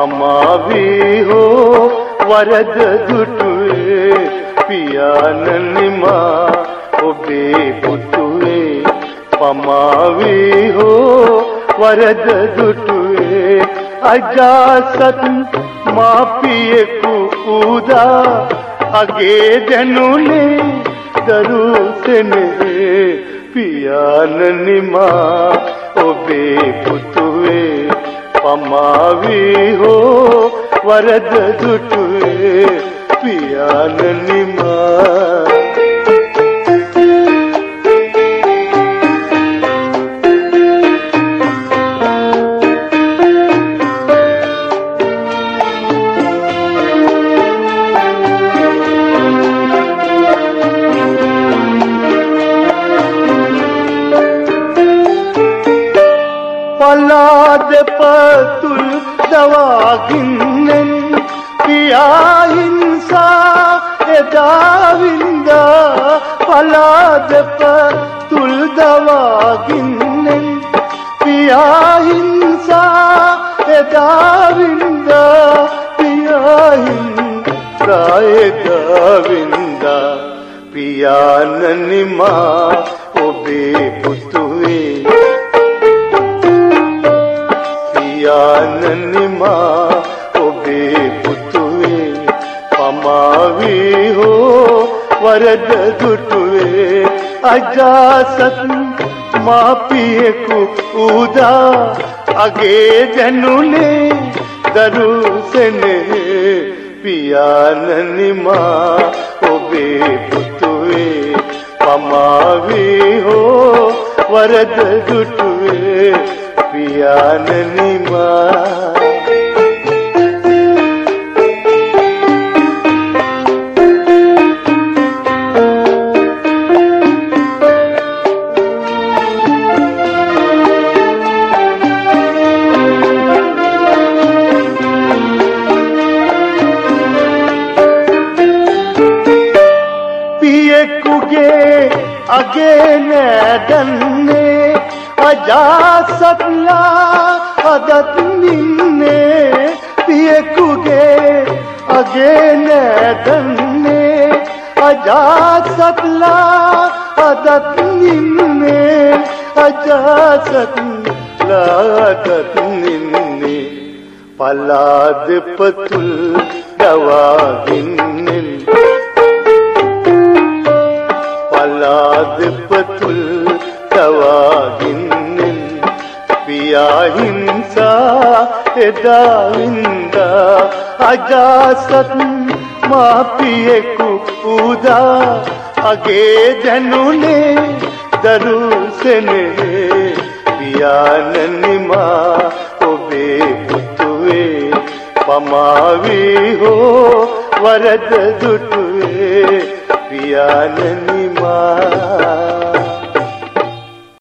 පමාවි හෝ වරද දුටුවේ පියාණනි මා ඔබේ පුතුවේ පමාවි හෝ වරද දුටුවේ අජාසත් මාපියෙකු උදා අගේ දැනුනේ දරුසෙනේ පියාණනි මා ඔබේ පුතුවේ පමාවි හෝ වරද දුටුවේ පියාණනි මා පලාද පතුල් දවාගින්නෙන් පියා හිංසා එදා වින්දා පලාද පතුල් දවාගින්නෙන් පියා හිංසා එදා වින්දා පියා හිංසා එදා වින්දා පියාණනි මා ඔබේ පුතුවේ පියාණනි මා ඔබේ පුතුවේ පමාවි හෝ වරද දුටුවේ අජාසත් මාපියෙකු උදා අගේ දැනුනේ දරුසෙනේ පියාණනි මා ඔබේ පුතුවේ පමාවි හෝ වරද දුටුවේ පියාණනි මා පියෙකුගේ අගේ නැදන්නේ අජාසත්ලා අදත් නින්නේ පියෙකුගේ අගේ නැදන්නේ අජාසත්ලා අදත් නින්නේ අජාසත්ලා අදත් නින්නේ පලාද පතුල් දවාගින්නෙන් පලාද පතුල් දවාගින්නෙන් පියා හිංසා එදා වින්දා අජාසත් මාපියෙකු උදා අගේ දැනුනේ දරුසෙනේ පියාණනි මා ඔබේ පුතුවේ පමාවි හෝ වරද දුටුවේ පියාණනි මා